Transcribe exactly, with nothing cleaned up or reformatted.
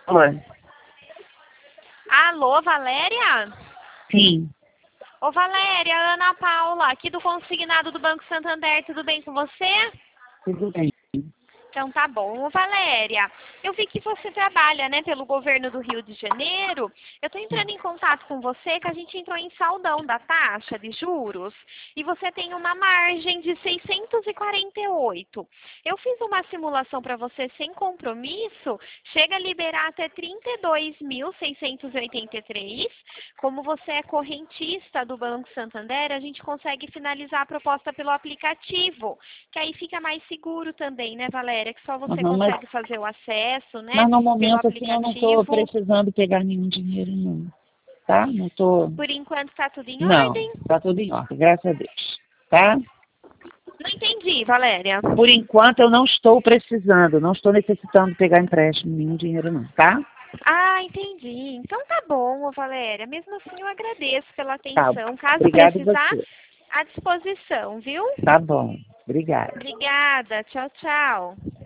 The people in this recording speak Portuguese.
Oi. Alô, Valéria? Sim. Ô, Valéria, Ana Paula, aqui do Consignado do Banco Santander, tudo bem com você? Tudo bem. Então tá bom. Ô, Valéria, eu vi que você trabalha, né, pelo governo do Rio de Janeiro. Eu tô entrando em contato com você que a gente entrou em saldão da taxa de juros e você tem uma margem de seiscentos e quarenta e oito. Eu fiz uma simulação para você sem compromisso, chega a liberar até trinta e dois mil seiscentos e oitenta e três. Como você é correntista do Banco Santander, a gente consegue finalizar a proposta pelo aplicativo, que aí fica mais seguro também, né, Valéria? Que só você Uhum, mas, consegue fazer o acesso, né, mas no pelo momento, assim, eu não estou aplicativo. precisando pegar nenhum dinheiro, não. Tá? Não estou... Por enquanto tá tudo em Não, ordem? tá tudo em ordem, graças a Deus. Tá? Não entendi, Valéria. Por enquanto, eu não estou precisando, não estou necessitando pegar empréstimo, nenhum dinheiro, não. Tá? Ah, entendi. Então tá bom, ô, Valéria. Mesmo assim, eu agradeço pela Tá. atenção. Caso Obrigado precisar, você. à disposição, viu? Tá bom. Obrigada. Obrigada. Tchau, tchau.